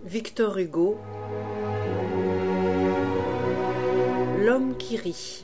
Victor Hugo, L'homme qui rit.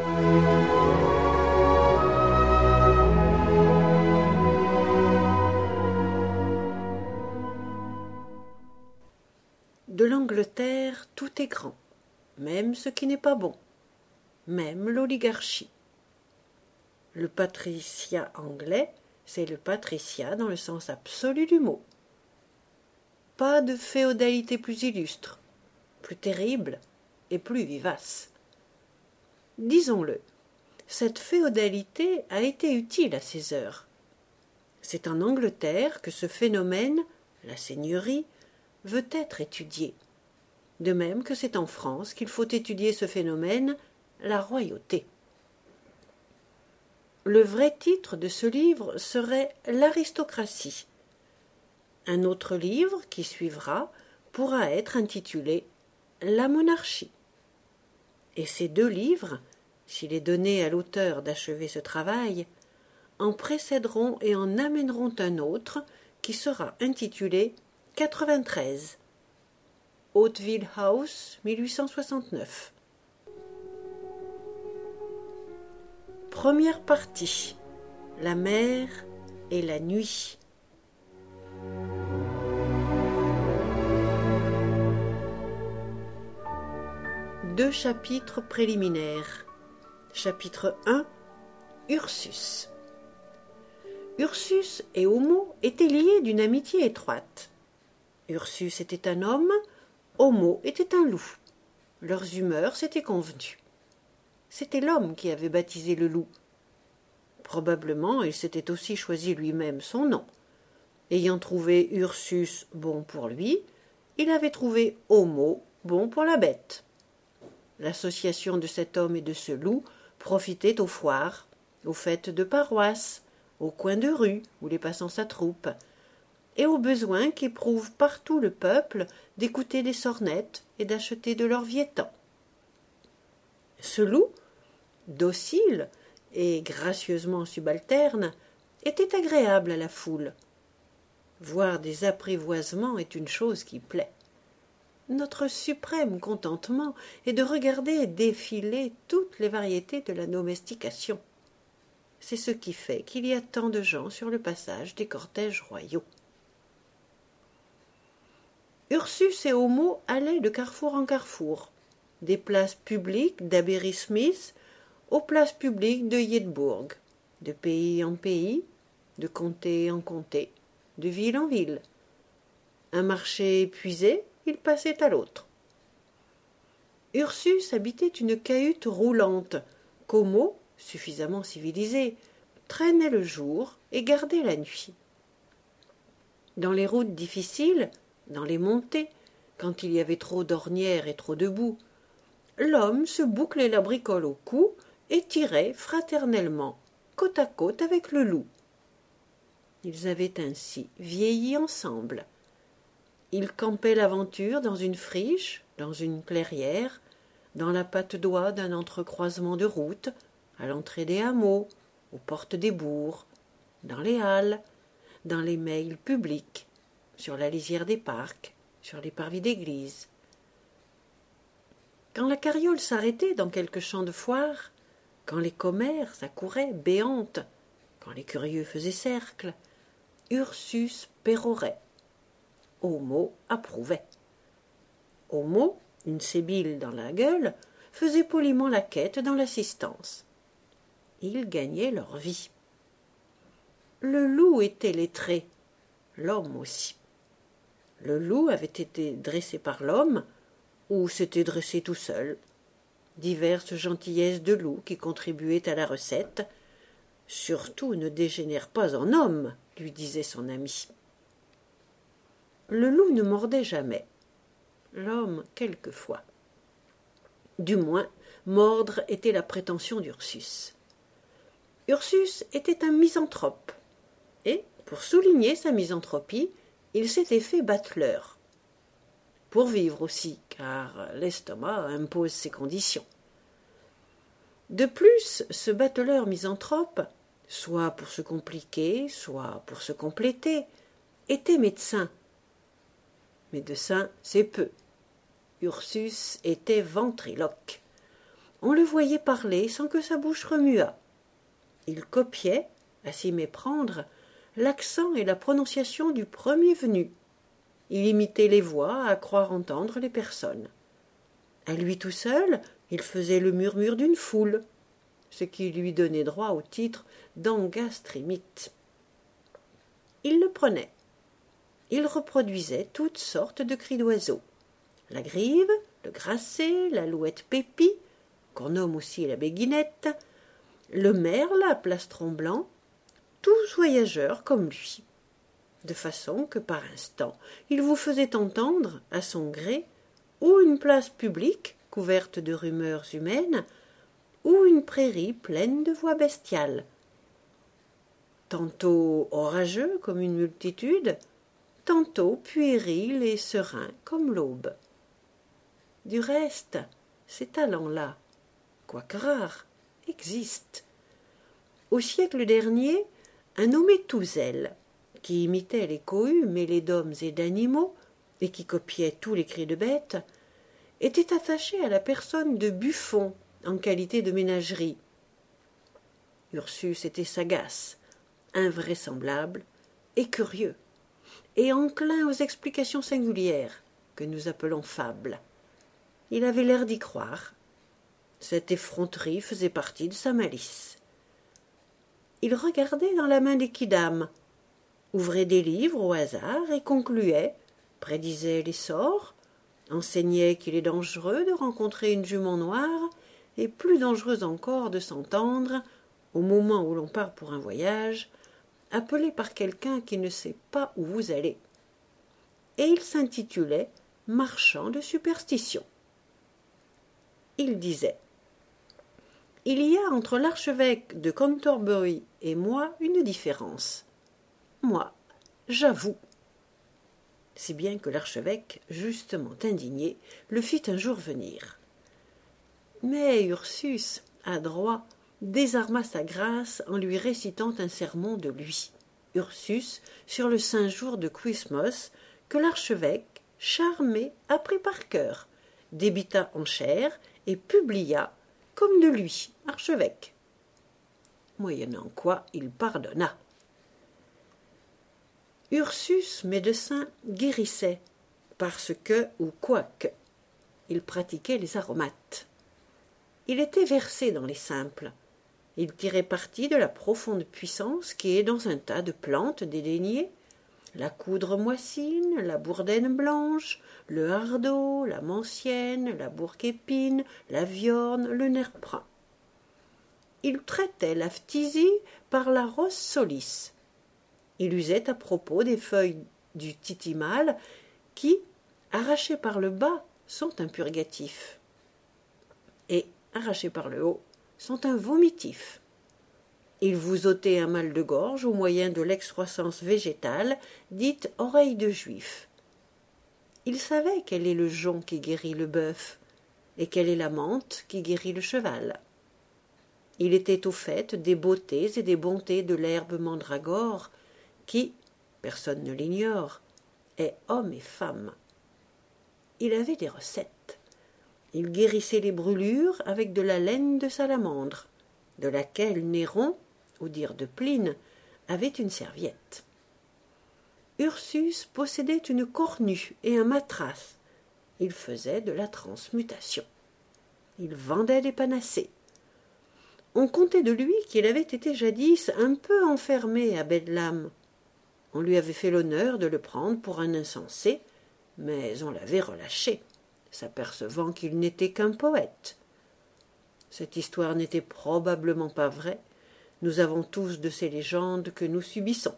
De l'Angleterre, tout est grand, même ce qui n'est pas bon, même l'oligarchie. Le patriciat anglais, c'est le patriciat dans le sens absolu du mot. Pas de féodalité plus illustre, plus terrible et plus vivace. Disons-le, cette féodalité a été utile à ses heures. C'est en Angleterre que ce phénomène, la seigneurie, veut être étudié. De même que c'est en France qu'il faut étudier ce phénomène, la royauté. Le vrai titre de ce livre serait « L'aristocratie ». Un autre livre, qui suivra, pourra être intitulé « La monarchie ». Et ces deux livres, s'il est donné à l'auteur d'achever ce travail, en précéderont et en amèneront un autre qui sera intitulé « 93 ». Hauteville House, 1869. Première partie. La mer et la nuit. Deux chapitres préliminaires. Chapitre 1. Ursus. Ursus et Homo étaient liés d'une amitié étroite. Ursus était un homme, Homo était un loup. Leurs humeurs s'étaient convenues. C'était l'homme qui avait baptisé le loup. Probablement il s'était aussi choisi lui-même son nom. Ayant trouvé Ursus bon pour lui, il avait trouvé Homo bon pour la bête. L'association de cet homme et de ce loup profitait aux foires, aux fêtes de paroisse, aux coins de rue où les passants s'attroupent, et au besoin qu'éprouve partout le peuple d'écouter des sornettes et d'acheter de l'or viettant. Ce loup, docile et gracieusement subalterne, était agréable à la foule. Voir des apprivoisements est une chose qui plaît. Notre suprême contentement est de regarder défiler toutes les variétés de la domestication. C'est ce qui fait qu'il y a tant de gens sur le passage des cortèges royaux. Ursus et Homo allaient de carrefour en carrefour, des places publiques d'Aberystwyth aux places publiques de Yedbourg, de pays en pays, de comté en comté, de ville en ville. Un marché épuisé, il passait à l'autre. Ursus habitait une cahute roulante qu'Homo, suffisamment civilisé, traînait le jour et gardait la nuit. Dans les routes difficiles, dans les montées, quand il y avait trop d'ornières et trop de boue, l'homme se bouclait la bricole au cou et tirait fraternellement, côte à côte avec le loup. Ils avaient ainsi vieilli ensemble. Ils campaient l'aventure dans une friche, dans une clairière, dans la patte-d'oie d'un entrecroisement de routes, à l'entrée des hameaux, aux portes des bourgs, dans les halles, dans les mails publics, sur la lisière des parcs, sur les parvis d'église. Quand la carriole s'arrêtait dans quelque champ de foire, quand les commères accouraient béantes, quand les curieux faisaient cercle, Ursus pérorait. Homo approuvait. Homo, une sébile dans la gueule, faisait poliment la quête dans l'assistance. Ils gagnaient leur vie. Le loup était lettré, l'homme aussi. Le loup avait été dressé par l'homme, ou s'était dressé tout seul. Diverses gentillesses de loup qui contribuaient à la recette. Surtout ne dégénère pas en homme, lui disait son ami. Le loup ne mordait jamais, l'homme quelquefois. Du moins, mordre était la prétention d'Ursus. Ursus était un misanthrope, et, pour souligner sa misanthropie, il s'était fait bateleur. Pour vivre aussi, car l'estomac impose ses conditions. De plus, ce bateleur misanthrope, soit pour se compliquer, soit pour se compléter, était médecin. Médecin, c'est peu. Ursus était ventriloque. On le voyait parler sans que sa bouche remuât. Il copiait, à s'y méprendre, l'accent et la prononciation du premier venu. Il imitait les voix à croire entendre les personnes. À lui tout seul, il faisait le murmure d'une foule, ce qui lui donnait droit au titre d'angastrémite. Il le prenait. Il reproduisait toutes sortes de cris d'oiseaux. La grive, le grasset, l'alouette pépi, qu'on nomme aussi la béguinette, le merle à plastron blanc, tous voyageurs comme lui, de façon que par instant il vous faisait entendre, à son gré, ou une place publique couverte de rumeurs humaines, ou une prairie pleine de voix bestiales. Tantôt orageux comme une multitude, tantôt puéril et serein comme l'aube. Du reste, ces talents-là, quoique rares, existent. Au siècle dernier, un nommé Touzel, qui imitait les cohues mêlées d'hommes et d'animaux, et qui copiait tous les cris de bêtes, était attaché à la personne de Buffon en qualité de ménagerie. Ursus était sagace, invraisemblable et curieux, et enclin aux explications singulières que nous appelons fables. Il avait l'air d'y croire. Cette effronterie faisait partie de sa malice. Il regardait dans la main des quidam, ouvrait des livres au hasard et concluait, prédisait les sorts, enseignait qu'il est dangereux de rencontrer une jument noire et plus dangereux encore de s'entendre, au moment où l'on part pour un voyage, appelé par quelqu'un qui ne sait pas où vous allez. Et il s'intitulait « Marchand de superstition ». Il disait « Il y a entre l'archevêque de Canterbury et moi une différence. Moi, j'avoue. » Si bien que l'archevêque, justement indigné, le fit un jour venir. Mais Ursus, adroit, désarma sa grâce en lui récitant un sermon de lui, Ursus, sur le saint jour de Christmas, que l'archevêque, charmé, apprit par cœur, débita en chair et publia, comme de lui, archevêque. Moyennant quoi il pardonna. Ursus, médecin, guérissait, parce que, ou quoique, il pratiquait les aromates. Il était versé dans les simples. Il tirait parti de la profonde puissance qui est dans un tas de plantes dédaignées, la coudre moissine, la bourdaine blanche, le hardeau, la mansienne, la bourque-épine, la viorne, le nerf brun. Il traitait la phtisie par la ros solis. Il usait à propos des feuilles du titimal qui, arrachées par le bas, sont un purgatif et, arrachées par le haut, sont un vomitif. Il vous ôtait un mal de gorge au moyen de l'excroissance végétale dite oreille de juif. Il savait quel est le jonc qui guérit le bœuf et quelle est la menthe qui guérit le cheval. Il était au fait des beautés et des bontés de l'herbe mandragore qui, personne ne l'ignore, est homme et femme. Il avait des recettes. Il guérissait les brûlures avec de la laine de salamandre, de laquelle Néron, au dire de Pline, avait une serviette. Ursus possédait une cornue et un matras. Il faisait de la transmutation. Il vendait des panacées. On contait de lui qu'il avait été jadis un peu enfermé à Bedlam. On lui avait fait l'honneur de le prendre pour un insensé, mais on l'avait relâché, s'apercevant qu'il n'était qu'un poète. Cette histoire n'était probablement pas vraie. Nous avons tous de ces légendes que nous subissons.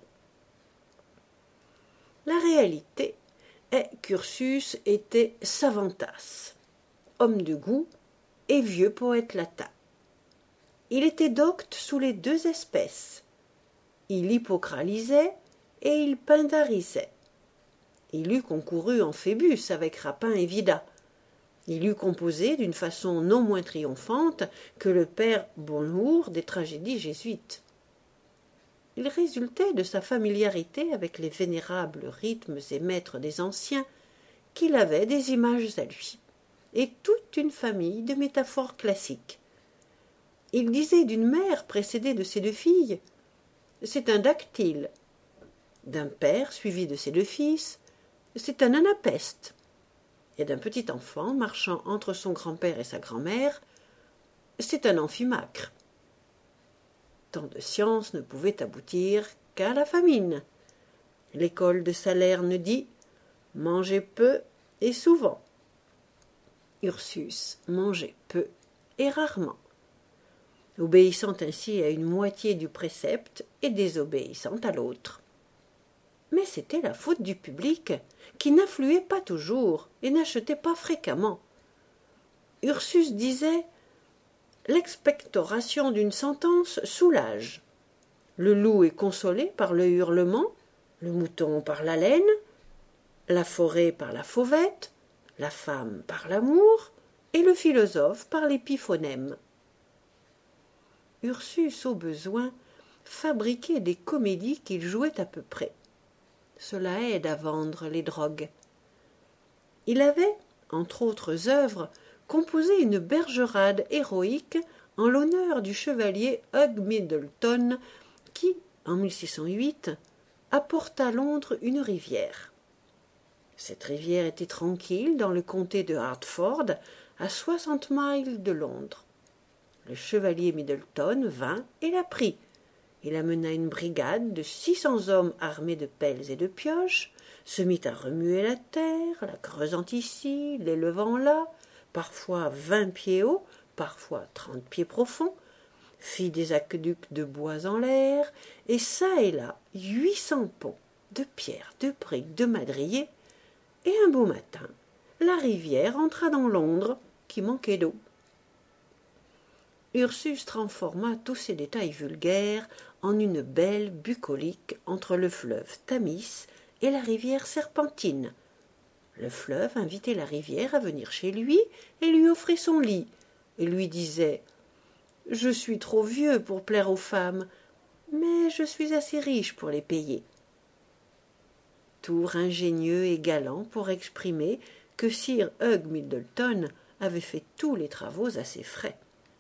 La réalité est qu'Ursus était savantas, homme de goût et vieux poète latin. Il était docte sous les deux espèces. Il hippocralisait et il pindarisait. Il eût concouru en Phébus avec Rapin et Vida. Il eût composé d'une façon non moins triomphante que le père Bonhour des tragédies jésuites. Il résultait de sa familiarité avec les vénérables rythmes et maîtres des anciens qu'il avait des images à lui, et toute une famille de métaphores classiques. Il disait d'une mère précédée de ses deux filles « c'est un dactyle », d'un père suivi de ses deux fils « c'est un anapeste », et d'un petit enfant marchant entre son grand-père et sa grand-mère « c'est un amphimacre ». Tant de sciences ne pouvaient aboutir qu'à la famine. L'école de Salerne dit « mangez peu et souvent ». Ursus mangeait peu et rarement, obéissant ainsi à une moitié du précepte et désobéissant à l'autre. Mais c'était la faute du public, qui n'affluait pas toujours et n'achetait pas fréquemment. Ursus disait « l'expectoration d'une sentence soulage. Le loup est consolé par le hurlement, le mouton par la laine, la forêt par la fauvette, la femme par l'amour et le philosophe par l'épiphonème. » Ursus, au besoin, fabriquait des comédies qu'il jouait à peu près. Cela aide à vendre les drogues. Il avait, entre autres œuvres, composé une bergerade héroïque en l'honneur du chevalier Hugh Middleton qui, en 1608, apporta à Londres une rivière. Cette rivière était tranquille dans le comté de Hertford, à 60 miles de Londres. Le chevalier Middleton vint et la prit. Il amena une brigade de 600 hommes armés de pelles et de pioches, se mit à remuer la terre, la creusant ici, l'élevant là, parfois 20 pieds haut, parfois 30 pieds profond, fit des aqueducs de bois en l'air, et çà et là 800 ponts, de pierres, de briques, de madriers, et un beau matin, la rivière entra dans Londres, qui manquait d'eau. Ursus transforma tous ces détails vulgaires en une belle bucolique entre le fleuve Tamis et la rivière Serpentine. Le fleuve invitait la rivière à venir chez lui et lui offrait son lit, et lui disait « Je suis trop vieux pour plaire aux femmes, mais je suis assez riche pour les payer. » Tour ingénieux et galant pour exprimer que Sir Hugh Middleton avait fait tous les travaux à ses frais.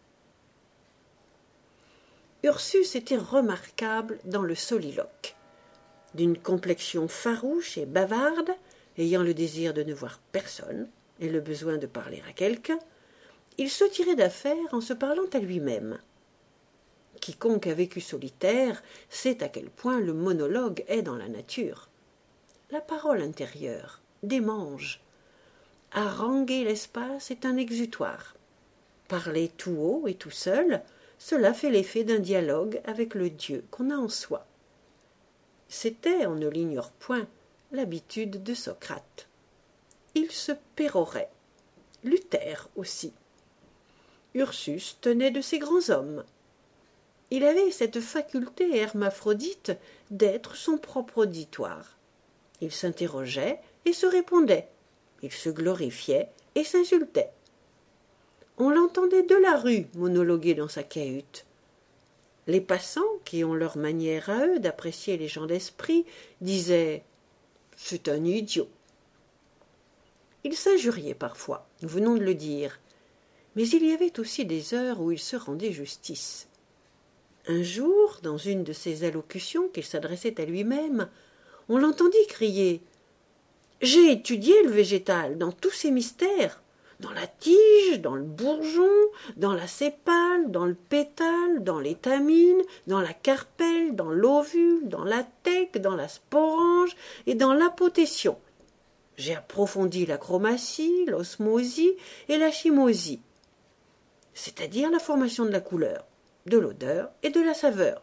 Ursus était remarquable dans le soliloque. D'une complexion farouche et bavarde, ayant le désir de ne voir personne et le besoin de parler à quelqu'un, il se tirait d'affaire en se parlant à lui-même. Quiconque a vécu solitaire sait à quel point le monologue est dans la nature. La parole intérieure démange. Haranguer l'espace est un exutoire. Parler tout haut et tout seul, cela fait l'effet d'un dialogue avec le Dieu qu'on a en soi. C'était, on ne l'ignore point, l'habitude de Socrate. Il se pérorait. Luther aussi. Ursus tenait de ces grands hommes. Il avait cette faculté hermaphrodite d'être son propre auditoire. Il s'interrogeait et se répondait. Il se glorifiait et s'insultait. On l'entendait de la rue monologuer dans sa cahute. Les passants, qui ont leur manière à eux d'apprécier les gens d'esprit, disaient « c'est un idiot ». Il s'injuriait parfois, nous venons de le dire, mais il y avait aussi des heures où il se rendait justice. Un jour, dans une de ses allocutions qu'il s'adressait à lui-même, on l'entendit crier « J'ai étudié le végétal dans tous ses mystères ». Dans la tige, dans le bourgeon, dans la sépale, dans le pétale, dans l'étamine, dans la carpelle, dans l'ovule, dans la thèque, dans la sporange et dans l'apotétion. J'ai approfondi la chromatie, l'osmosie et la chymosie, c'est-à-dire la formation de la couleur, de l'odeur et de la saveur.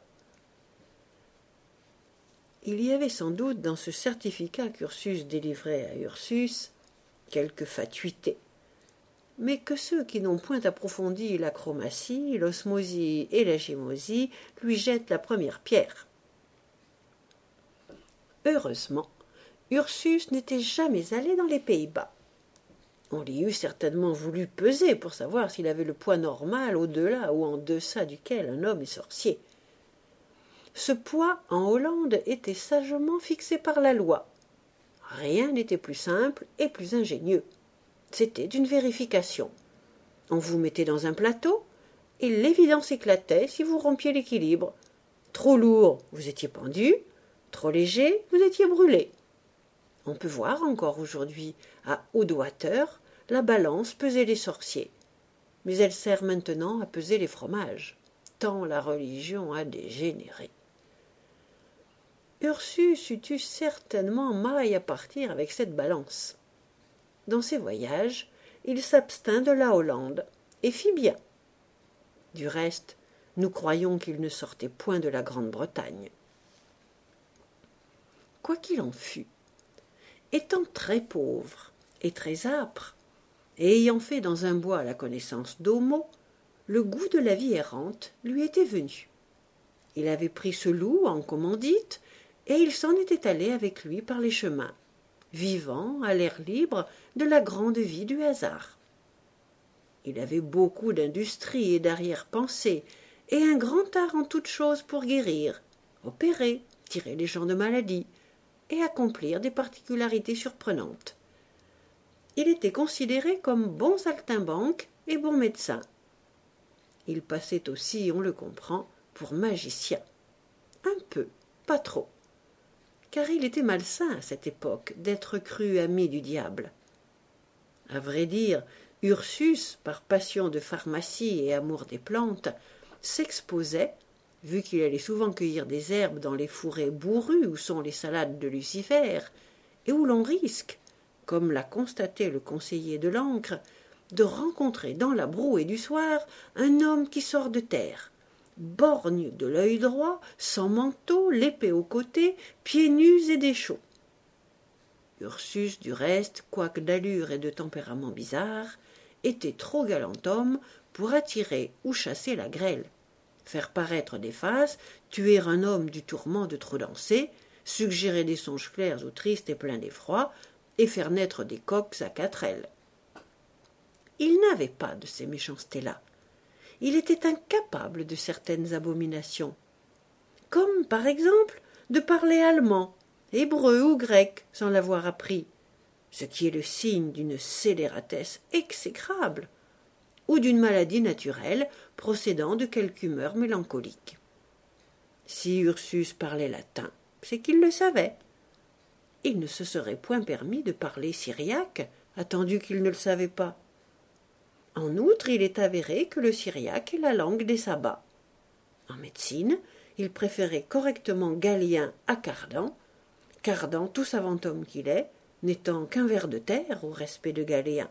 Il y avait sans doute dans ce certificat qu'Ursus délivrait à Ursus quelque fatuité, mais que ceux qui n'ont point approfondi la chromatie, l'osmosie et la chymosie lui jettent la première pierre. Heureusement, Ursus n'était jamais allé dans les Pays-Bas. On l'y eût certainement voulu peser pour savoir s'il avait le poids normal au-delà ou en deçà duquel un homme est sorcier. Ce poids, en Hollande, était sagement fixé par la loi. Rien n'était plus simple et plus ingénieux. C'était une vérification. On vous mettait dans un plateau, et l'évidence éclatait si vous rompiez l'équilibre. Trop lourd, vous étiez pendu, trop léger, vous étiez brûlé. On peut voir encore aujourd'hui, à haute hauteur, la balance peser les sorciers. Mais elle sert maintenant à peser les fromages, tant la religion a dégénéré. Ursus eût certainement maille à partir avec cette balance. Dans ses voyages, il s'abstint de la Hollande, et fit bien. Du reste, nous croyons qu'il ne sortait point de la Grande-Bretagne. Quoi qu'il en fût, étant très pauvre et très âpre, et ayant fait dans un bois la connaissance d'Homo, le goût de la vie errante lui était venu. Il avait pris ce loup en commandite, et il s'en était allé avec lui par les chemins, vivant à l'air libre de la grande vie du hasard. Il avait beaucoup d'industrie et d'arrière-pensée, et un grand art en toutes choses pour guérir, opérer, tirer les gens de maladie, et accomplir des particularités surprenantes. Il était considéré comme bon saltimbanque et bon médecin. Il passait aussi, on le comprend, pour magicien. Un peu, pas trop. Car il était malsain à cette époque d'être cru ami du diable. À vrai dire, Ursus, par passion de pharmacie et amour des plantes, s'exposait, vu qu'il allait souvent cueillir des herbes dans les fourrés bourrus où sont les salades de Lucifer, et où l'on risque, comme l'a constaté le conseiller de l'Ancre, de rencontrer dans la brouée du soir un homme qui sort de terre, borgne de l'œil droit, sans manteau, l'épée au côté, pieds nus et déchauds. Ursus, du reste, quoique d'allure et de tempérament bizarre, était trop galant homme pour attirer ou chasser la grêle, faire paraître des faces, tuer un homme du tourment de trop danser, suggérer des songes clairs ou tristes et pleins d'effroi, et faire naître des coqs à 4 ailes. Il n'avait pas de ces méchancetés-là. Il était incapable de certaines abominations, comme, par exemple, de parler allemand, hébreu ou grec sans l'avoir appris, ce qui est le signe d'une scélératesse exécrable, ou d'une maladie naturelle procédant de quelque humeur mélancolique. Si Ursus parlait latin, c'est qu'il le savait. Il ne se serait point permis de parler syriaque, attendu qu'il ne le savait pas. En outre, il est avéré que le syriaque est la langue des sabbats. En médecine, il préférait correctement Galien à Cardan, Cardan, tout savant homme qu'il est, n'étant qu'un ver de terre au respect de Galien.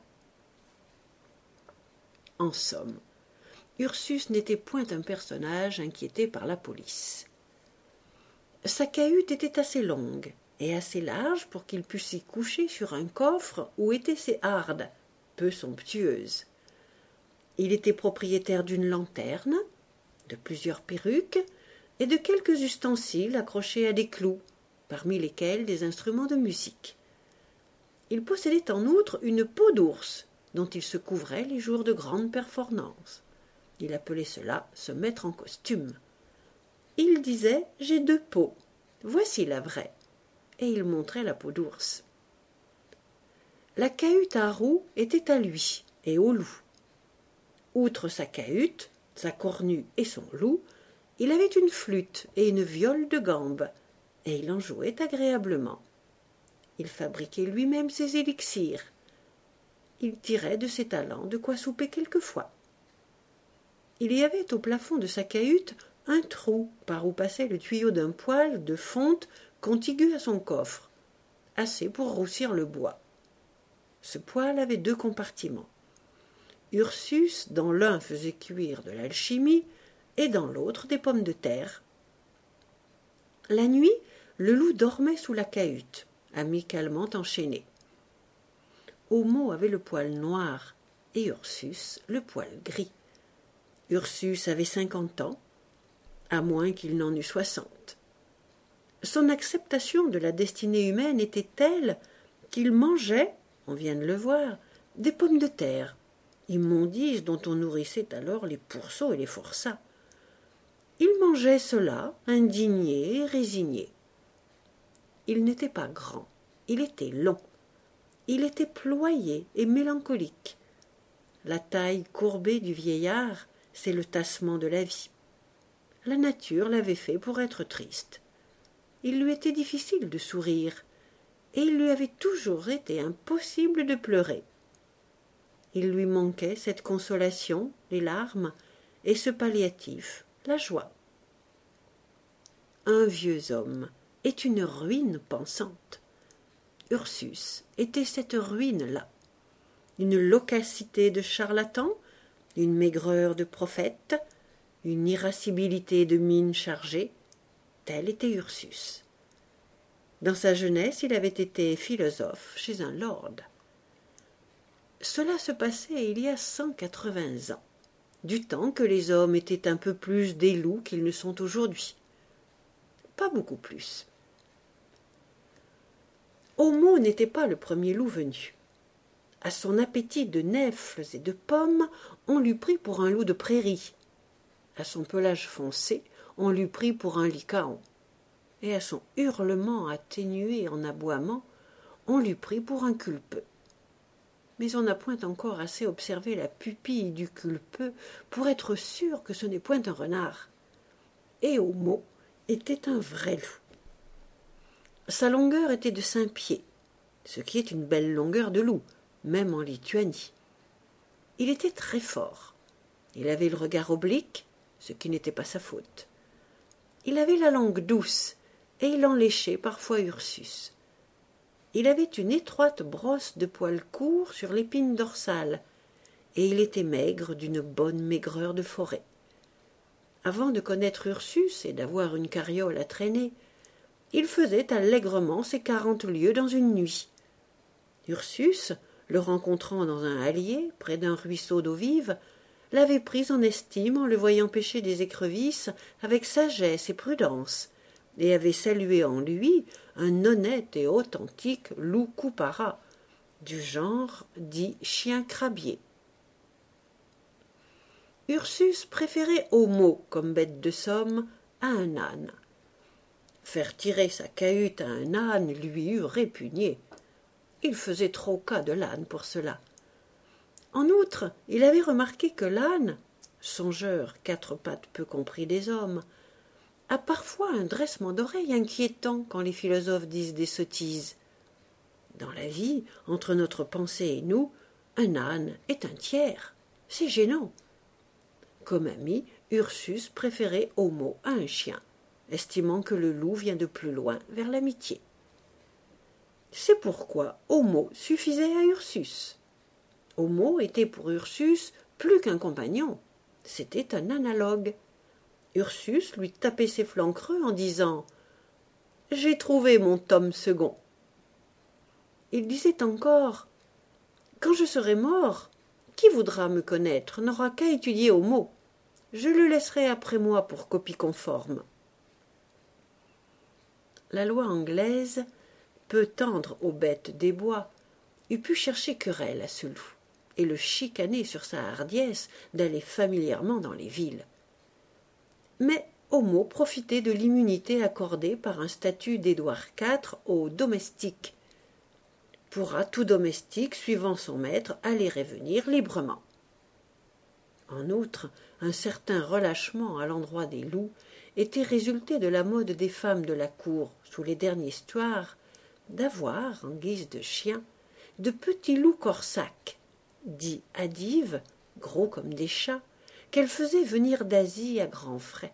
En somme, Ursus n'était point un personnage inquiété par la police. Sa cahute était assez longue et assez large pour qu'il pût s'y coucher sur un coffre où étaient ses hardes, peu somptueuses. Il était propriétaire d'une lanterne, de plusieurs perruques et de quelques ustensiles accrochés à des clous, parmi lesquels des instruments de musique. Il possédait en outre une peau d'ours, dont il se couvrait les jours de grandes performances. Il appelait cela se mettre en costume. Il disait « J'ai 2 peaux, voici la vraie », et il montrait la peau d'ours. La cahute à roues était à lui et au loup. Outre sa cahute, sa cornue et son loup, il avait une flûte et une viole de gambe, et il en jouait agréablement. Il fabriquait lui-même ses élixirs. Il tirait de ses talents de quoi souper quelquefois. Il y avait au plafond de sa cahute un trou par où passait le tuyau d'un poêle de fonte contigu à son coffre, assez pour roussir le bois. Ce poêle avait 2 compartiments. Ursus, dans l'un, faisait cuire de l'alchimie et dans l'autre des pommes de terre. La nuit, le loup dormait sous la cahute, amicalement enchaîné. Homo avait le poil noir et Ursus le poil gris. Ursus avait 50 ans, à moins qu'il n'en eût 60. Son acceptation de la destinée humaine était telle qu'il mangeait, on vient de le voir, des pommes de terre, immondices dont on nourrissait alors les pourceaux et les forçats. Il mangeait cela, indigné et résigné. Il n'était pas grand, Il était long. Il était ployé et mélancolique. La taille courbée du vieillard, c'est le tassement de la vie. La nature l'avait fait pour être triste. Il lui était difficile de sourire, et il lui avait toujours été impossible de pleurer. Il lui manquait cette consolation, les larmes, et ce palliatif, la joie. Un vieux homme est une ruine pensante. Ursus était cette ruine-là, une loquacité de charlatan, une maigreur de prophète, une irascibilité de mine chargée. Tel était Ursus. Dans sa jeunesse, il avait été philosophe chez un lord. Cela se passait il y a 180 ans, du temps que les hommes étaient un peu plus des loups qu'ils ne sont aujourd'hui. Pas beaucoup plus. Homo n'était pas le premier loup venu. À son appétit de nèfles et de pommes, on l'eût pris pour un loup de prairie. À son pelage foncé, on l'eût pris pour un lycaon. Et à son hurlement atténué en aboiement, on l'eût pris pour un culpeux. Mais on n'a point encore assez observé la pupille du culpeux pour être sûr que ce n'est point un renard. Et Homo était un vrai loup. Sa longueur était de 5 pieds, ce qui est une belle longueur de loup, même en Lituanie. Il était très fort. Il avait le regard oblique, ce qui n'était pas sa faute. Il avait la langue douce, et il en léchait parfois Ursus. Il avait une étroite brosse de poils courts sur l'épine dorsale, et il était maigre d'une bonne maigreur de forêt. Avant de connaître Ursus et d'avoir une carriole à traîner, il faisait allègrement ses 40 lieues dans une nuit. Ursus, le rencontrant dans un hallier, près d'un ruisseau d'eau vive, l'avait pris en estime en le voyant pêcher des écrevisses avec sagesse et prudence, et avait salué en lui un honnête et authentique loup couparat, du genre dit chien crabier. Ursus préférait Homo comme bête de somme à un âne. Faire tirer sa cahute à un âne lui eût répugné. Il faisait trop cas de l'âne pour cela. En outre, il avait remarqué que l'âne, songeur 4 pattes peu compris des hommes, a parfois un dressement d'oreille inquiétant quand les philosophes disent des sottises. Dans la vie, entre notre pensée et nous, un âne est un tiers. C'est gênant. Comme ami, Ursus préférait Homo à un chien, estimant que le loup vient de plus loin vers l'amitié. C'est pourquoi Homo suffisait à Ursus. Homo était pour Ursus plus qu'un compagnon, c'était un analogue. Ursus lui tapait ses flancs creux en disant « J'ai trouvé mon tome second ». Il disait encore « Quand je serai mort, qui voudra me connaître n'aura qu'à étudier Homo. Je le laisserai après moi pour copie conforme. » La loi anglaise, peu tendre aux bêtes des bois, eût pu chercher querelle à ce loup et le chicaner sur sa hardiesse d'aller familièrement dans les villes. Mais Homo profitait de l'immunité accordée par un statut d'Édouard IV aux domestiques. Pourra tout domestique, suivant son maître, aller et venir librement. En outre, un certain relâchement à l'endroit des loups était résulté de la mode des femmes de la cour, sous les derniers Stuarts, d'avoir, en guise de chiens, de petits loups corsaques, dits hadives, gros comme des chats, qu'elles faisaient venir d'Asie à grands frais.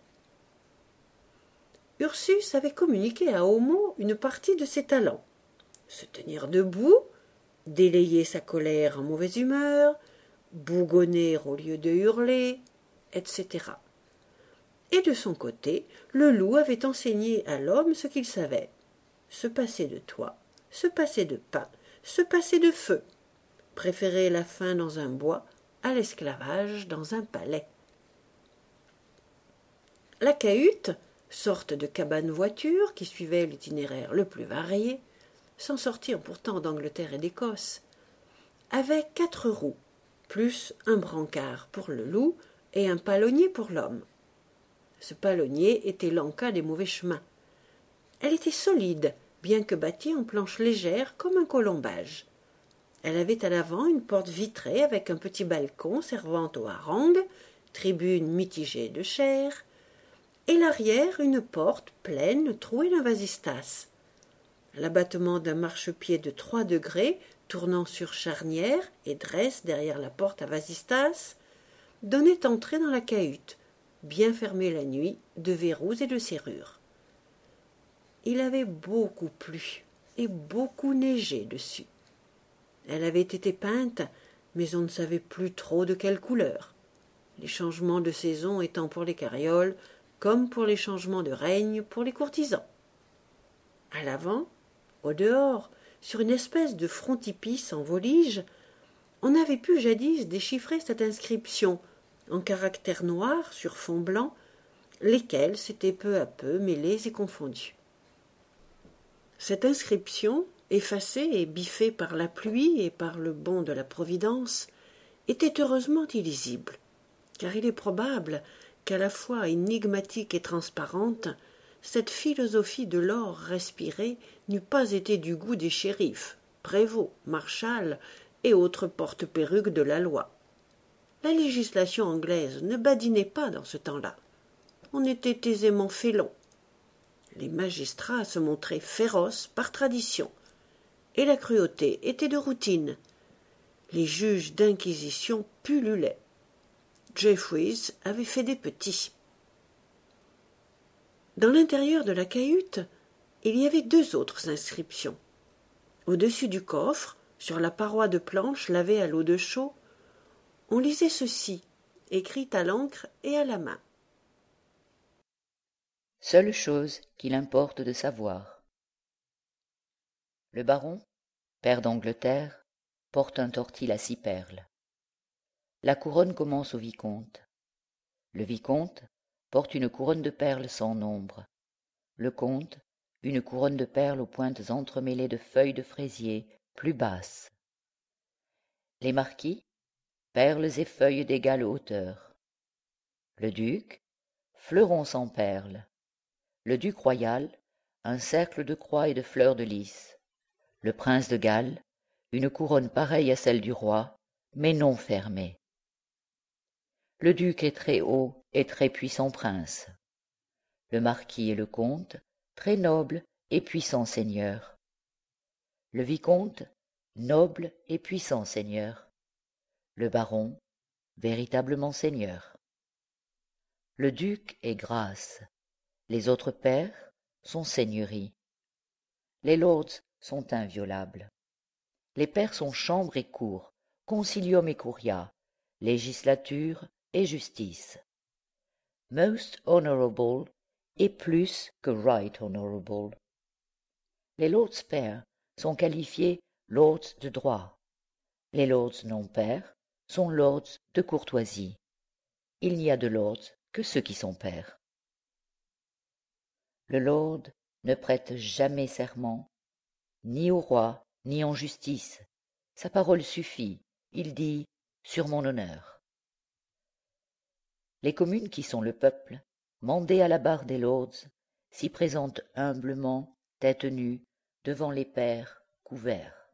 Ursus avait communiqué à Homo une partie de ses talents. Se tenir debout, délayer sa colère en mauvaise humeur, bougonner au lieu de hurler, etc. Et de son côté, le loup avait enseigné à l'homme ce qu'il savait. Se passer de toit, se passer de pain, se passer de feu. Préférer la faim dans un bois à l'esclavage dans un palais. La cahute, sorte de cabane-voiture qui suivait l'itinéraire le plus varié, sans sortir pourtant d'Angleterre et d'Écosse, avait 4 roues, plus un brancard pour le loup et un palonnier pour l'homme. Ce palonnier était l'en-cas des mauvais chemins. Elle était solide, bien que bâtie en planches légères comme un colombage. Elle avait à l'avant une porte vitrée avec un petit balcon servant aux harangues, tribune mitigée de chair, et l'arrière une porte pleine trouée d'un vasistas. L'abattement d'un marchepied de 3 degrés, tournant sur charnière et dresse derrière la porte à vasistas, donnait entrée dans la cahute, bien fermée la nuit, de verrous et de serrures. Il avait beaucoup plu et beaucoup neigé dessus. Elle avait été peinte, mais on ne savait plus trop de quelle couleur, les changements de saison étant pour les carrioles comme pour les changements de règne pour les courtisans. À l'avant, au dehors, sur une espèce de frontispice en volige, on avait pu jadis déchiffrer cette inscription en caractères noirs sur fond blanc, lesquels s'étaient peu à peu mêlés et confondus. Cette inscription, effacée et biffée par la pluie et par le bond de la Providence, était heureusement illisible, car il est probable qu'à la fois énigmatique et transparente, cette philosophie de l'or respiré n'eût pas été du goût des shérifs, prévôts, marshals et autres porte-perruques de la loi. La législation anglaise ne badinait pas dans ce temps-là. On était aisément félon. Les magistrats se montraient féroces par tradition, et la cruauté était de routine. Les juges d'inquisition pullulaient. Jeffreys avait fait des petits. Dans l'intérieur de la cahute, il y avait 2 autres inscriptions. Au-dessus du coffre, sur la paroi de planche lavée à l'eau de chaux, on lisait ceci, écrit à l'encre et à la main. Seule chose qu'il importe de savoir. Le baron, père d'Angleterre, porte un tortil à 6 perles. La couronne commence au vicomte. Le vicomte porte une couronne de perles sans nombre. Le comte, une couronne de perles aux pointes entremêlées de feuilles de fraisier plus basses. Les marquis, perles et feuilles d'égale hauteur. Le duc, fleurons sans perles. Le duc royal, un cercle de croix et de fleurs de lys. Le prince de Galles, une couronne pareille à celle du roi, mais non fermée. Le duc est très haut et très puissant prince. Le marquis et le comte, très noble et puissant seigneur. Le vicomte, noble et puissant seigneur. Le baron, véritablement seigneur. Le duc est grâce. Les autres pairs sont seigneuries. Les lords sont inviolables. Les pairs sont chambre et cour, concilium et curia, législature et justice. Most honorable et plus que right honorable. Les lords pairs sont qualifiés lords de droit. Les lords non pairs sont lords de courtoisie. Il n'y a de lords que ceux qui sont pairs. Le lord ne prête jamais serment, ni au roi, ni en justice. Sa parole suffit, il dit « sur mon honneur ». Les communes qui sont le peuple, mandées à la barre des lords, s'y présentent humblement, tête nue, devant les pairs couverts.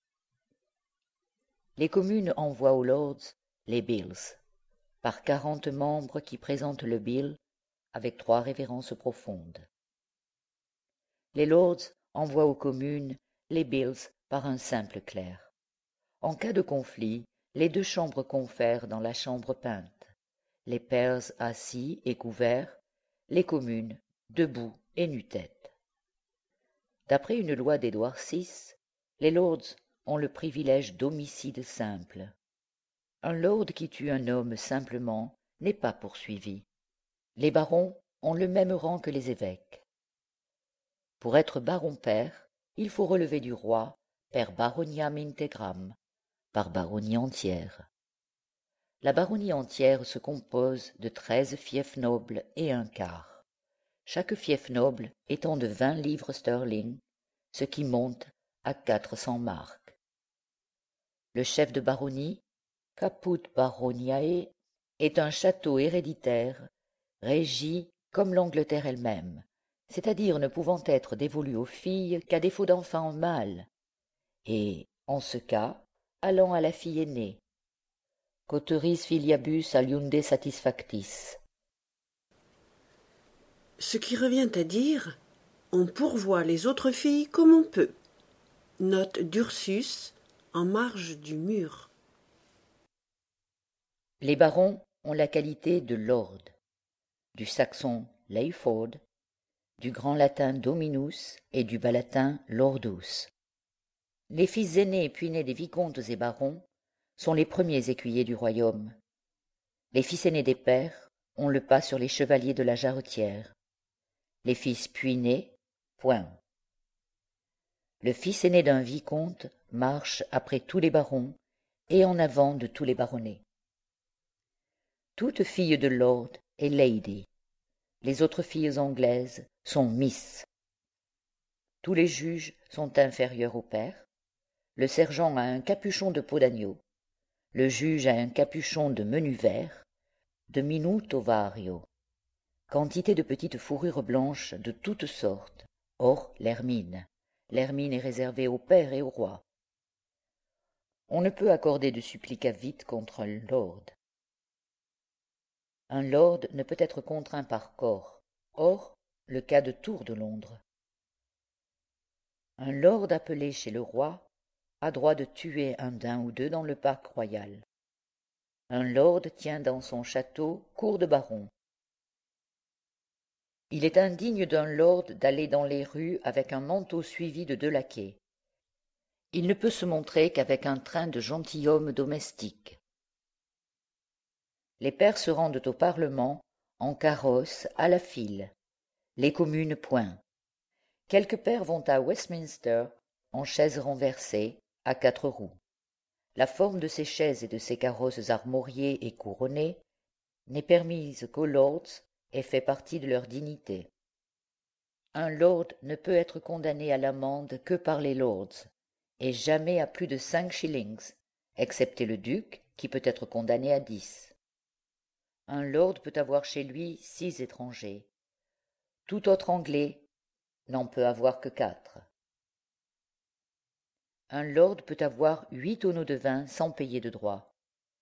Les communes envoient aux lords les bills, par 40 membres qui présentent le bill avec 3 révérences profondes. Les lords envoient aux communes les bills par un simple clerc. En cas de conflit, les 2 chambres confèrent dans la chambre peinte, les pairs assis et couverts, les communes debout et nu-tête. D'après une loi d'Édouard VI, les lords ont le privilège d'homicide simple. Un lord qui tue un homme simplement n'est pas poursuivi. Les barons ont le même rang que les évêques. Pour être baron-père, il faut relever du roi per baroniam integram, par baronnie entière. La baronnie entière se compose de 13 fiefs nobles et un quart, chaque fief noble étant de 20 livres sterling, ce qui monte à 400 marks. Le chef de baronnie, caput baroniae, est un château héréditaire, régi comme l'Angleterre elle-même, c'est-à-dire ne pouvant être dévolue aux filles qu'à défaut d'enfants mâles, et, en ce cas, allant à la fille aînée. Cauteris filiabus aliunde satisfactis. Ce qui revient à dire, on pourvoit les autres filles comme on peut. Note d'Ursus en marge du mur. Les barons ont la qualité de lord, du saxon leiford, du grand latin dominus et du bas latin lordus. Les fils aînés puis nés des vicomtes et barons sont les premiers écuyers du royaume. Les fils aînés des pairs ont le pas sur les chevaliers de la jarretière. Les fils puis nés, point. Le fils aîné d'un vicomte marche après tous les barons et en avant de tous les baronnets. Toute fille de lord est lady. Les autres filles anglaises sont miss. Tous les juges sont inférieurs au père. Le sergent a un capuchon de peau d'agneau. Le juge a un capuchon de menu vert, de minuto vario. Quantité de petites fourrures blanches de toutes sortes, hors l'hermine. L'hermine est réservée au père et au roi. On ne peut accorder de supplicats vite contre un lord. Un lord ne peut être contraint par corps. Or, le cas de Tour de Londres. Un lord appelé chez le roi a droit de tuer un daim ou deux dans le parc royal. Un lord tient dans son château cour de baron. Il est indigne d'un lord d'aller dans les rues avec un manteau suivi de 2 laquais. Il ne peut se montrer qu'avec un train de gentilhomme domestique. Les pairs se rendent au Parlement en carrosse à la file, les communes point. Quelques pairs vont à Westminster en chaises renversées, à 4 roues. La forme de ces chaises et de ces carrosses armoriés et couronnés n'est permise qu'aux lords et fait partie de leur dignité. Un lord ne peut être condamné à l'amende que par les lords, et jamais à plus de 5 shillings, excepté le duc, qui peut être condamné à 10. Un lord peut avoir chez lui 6 étrangers. Tout autre Anglais n'en peut avoir que 4. Un lord peut avoir 8 tonneaux de vin sans payer de droit.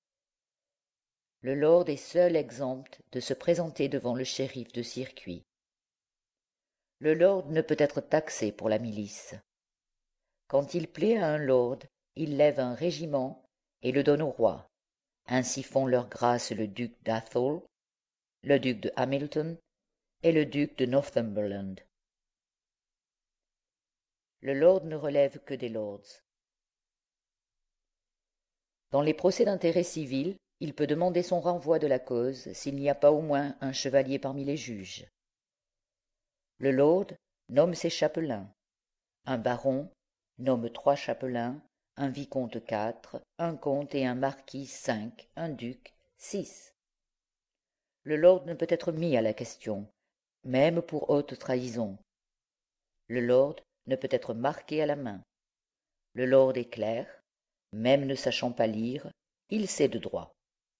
Le lord est seul exempt de se présenter devant le shérif de circuit. Le lord ne peut être taxé pour la milice. Quand il plaît à un lord, il lève un régiment et le donne au roi. Ainsi font leur grâce le duc d'Atholl, le duc de Hamilton et le duc de Northumberland. Le lord ne relève que des lords. Dans les procès d'intérêt civil, il peut demander son renvoi de la cause s'il n'y a pas au moins un chevalier parmi les juges. Le lord nomme ses chapelains. Un baron nomme 3 chapelains, un vicomte 4, un comte et un marquis 5, un duc 6. Le lord ne peut être mis à la question, même pour haute trahison. Le lord ne peut être marqué à la main. Le lord est clerc, même ne sachant pas lire, il sait de droit.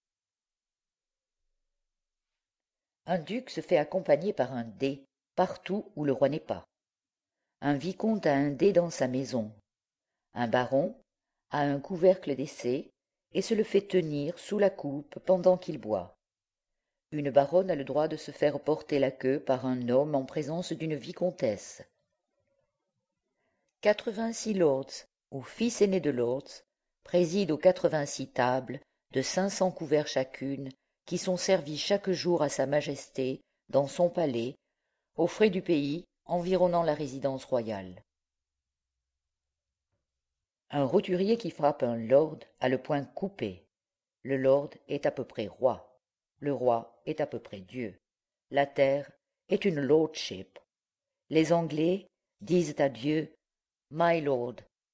Un duc se fait accompagner par un dé partout où le roi n'est pas. Un vicomte a un dé dans sa maison. Un baron a un couvercle d'essai et se le fait tenir sous la coupe pendant qu'il boit. Une baronne a le droit de se faire porter la queue par un homme en présence d'une vicomtesse. 86 lords ou fils aînés de lords président aux 86 tables de 500 couverts chacune qui sont servis chaque jour à sa majesté dans son palais, aux frais du pays environnant la résidence royale. Un roturier qui frappe un lord a le poing coupé. Le lord est à peu près roi. Le roi est à peu près Dieu. La terre est une lordship. Les Anglais disent à Dieu « My Lord ».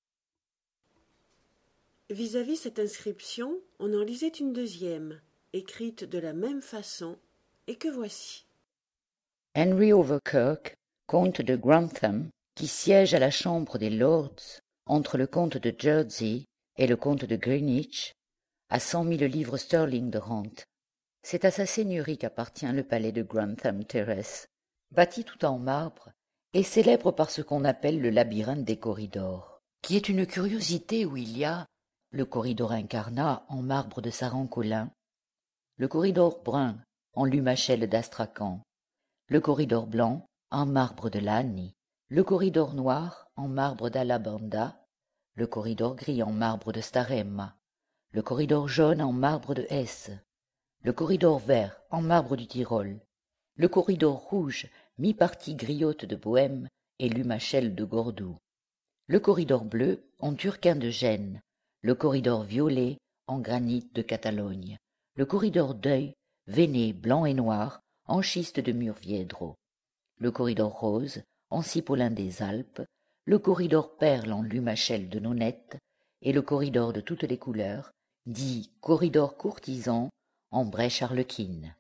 Vis-à-vis cette inscription, on en lisait une deuxième, écrite de la même façon, et que voici. Henry Overkirk, comte de Grantham, qui siège à la Chambre des Lords entre le comte de Jersey et le comte de Greenwich, a 100 000 livres sterling de rente. C'est à sa seigneurie qu'appartient le palais de Grantham Terrace, bâti tout en marbre, est célèbre par ce qu'on appelle le labyrinthe des corridors, qui est une curiosité où il y a le corridor incarnat en marbre de Saran-Colin, le corridor brun en lumachelle d'Astrakhan, le corridor blanc en marbre de Lani, le corridor noir en marbre d'Alabanda, le corridor gris en marbre de Staremma, le corridor jaune en marbre de Hesse, le corridor vert en marbre du Tyrol, le corridor rouge mi-partie griotte de Bohême et lumachelle de Cordoue, le corridor bleu en turquin de Gênes, le corridor violet en granit de Catalogne, le corridor deuil veiné blanc et noir en schiste de Murviedro, le corridor rose en cipolin des Alpes, le corridor perle en lumachelle de Nonette et le corridor de toutes les couleurs, dit corridor courtisan en brèche arlequine.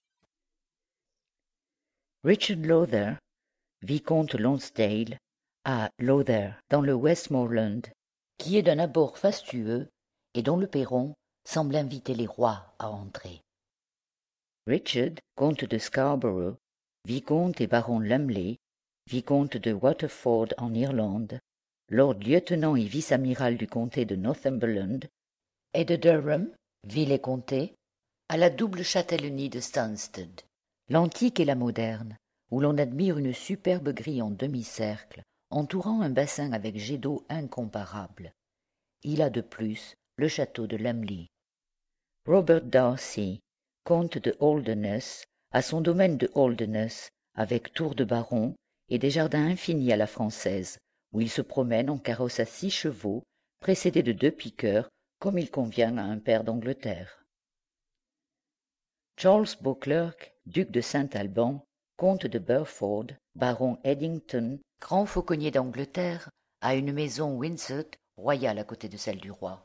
Richard Lowther, vicomte Lonsdale, à Lowther, dans le Westmoreland, qui est d'un abord fastueux et dont le perron semble inviter les rois à entrer. Richard, comte de Scarborough, vicomte et baron Lumley, vicomte de Waterford en Irlande, lord lieutenant et vice-amiral du comté de Northumberland, et de Durham, ville et comté, à la double châtellenie de Stansted, l'antique et la moderne, où l'on admire une superbe grille en demi-cercle, entourant un bassin avec jet d'eau incomparable. Il a de plus le château de Lumley. Robert Darcy, comte de Holderness, a son domaine de Holderness, avec tour de baron et des jardins infinis à la française, où il se promène en carrosse à 6 chevaux, précédé de 2 piqueurs, comme il convient à un pair d'Angleterre. Charles Beauclerk, duc de Saint-Alban, comte de Burford, baron Eddington, grand fauconnier d'Angleterre, a une maison Windsor royale à côté de celle du roi.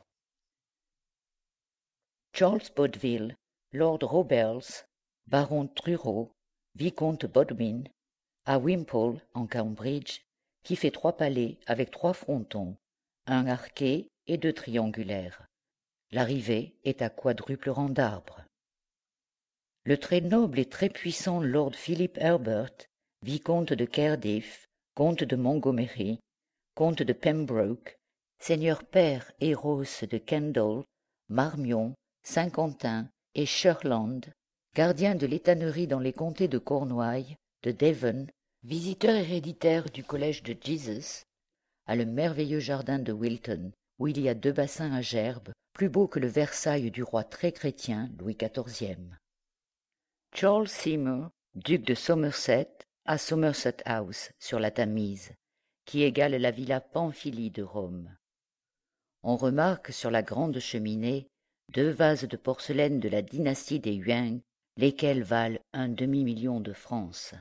Charles Bodville, lord Roberts, baron Truro, vicomte Bodwin, à Wimpole, en Cambridge, qui fait 3 palais avec 3 frontons, un arqué et 2 triangulaires. L'arrivée est à quadruple rang d'arbres. Le très noble et très puissant lord Philip Herbert, vicomte de Cardiff, comte de Montgomery, comte de Pembroke, seigneur père et rosse de Kendal, Marmion, Saint-Quentin et Shirland, gardien de l'étannerie dans les comtés de Cornouailles, de Devon, visiteur héréditaire du collège de Jesus, a le merveilleux jardin de Wilton, où il y a 2 bassins à gerbes, plus beaux que le Versailles du roi très chrétien Louis XIV. Charles Seymour, duc de Somerset, à Somerset House, sur la Tamise, qui égale la villa Pamphili de Rome. On remarque sur la grande cheminée 2 vases de porcelaine de la dynastie des Yuan, lesquels valent un demi-million de francs.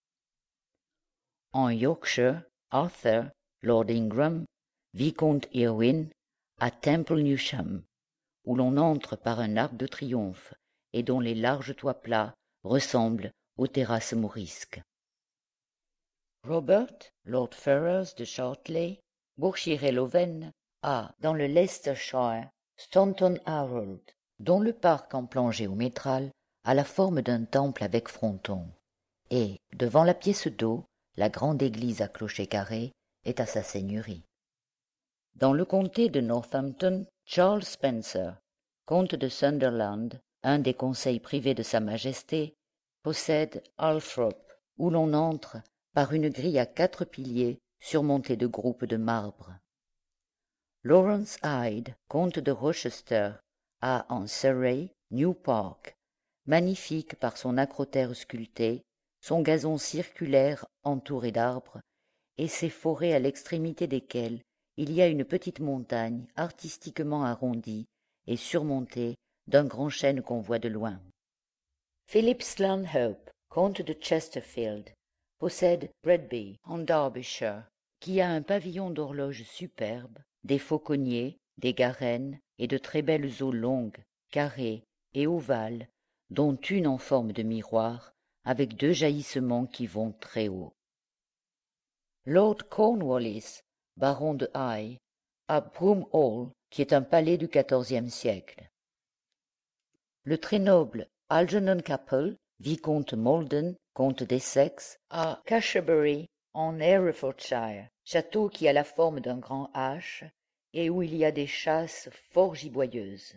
En Yorkshire, Arthur, lord Ingram, vicomte Irwin, à Temple Newsham, où l'on entre par un arc de triomphe et dont les larges toits plats ressemblent aux terrasses morisques. Robert, lord Ferrers de Chartley, Bourchir-et-Loven, a, dans le Leicestershire, Staunton Harold, dont le parc en plan géométral a la forme d'un temple avec fronton, et, devant la pièce d'eau, la grande église à clocher carré est à sa seigneurie. Dans le comté de Northampton, Charles Spencer, comte de Sunderland, un des conseils privés de Sa Majesté, possède Althorp, où l'on entre par une grille à 4 piliers surmontés de groupes de marbre. Lawrence Hyde, comte de Rochester, a en Surrey, New Park, magnifique par son acrotère sculpté, son gazon circulaire entouré d'arbres, et ses forêts à l'extrémité desquelles il y a une petite montagne artistiquement arrondie et surmontée d'un grand chêne qu'on voit de loin. Philip Stanhope, comte de Chesterfield, possède Bredby, en Derbyshire, qui a un pavillon d'horloge superbe, des fauconniers, des garènes et de très belles eaux longues, carrées et ovales, dont une en forme de miroir, avec 2 jaillissements qui vont très haut. Lord Cornwallis, baron de Eye, à Broom Hall, qui est un palais du XIVe siècle. Le très noble Algernon Capel, vicomte Maldon, comte d'Essex, à Cashierbury, en Herefordshire, château qui a la forme d'un grand H et où il y a des chasses fort giboyeuses.